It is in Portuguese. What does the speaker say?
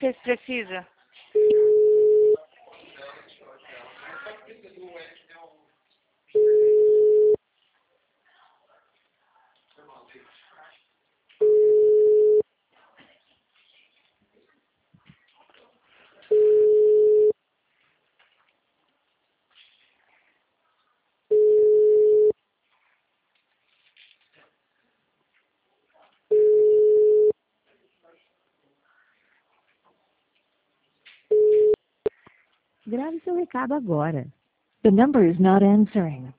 Vocês precisam? Grave seu recado agora. The number is not answering.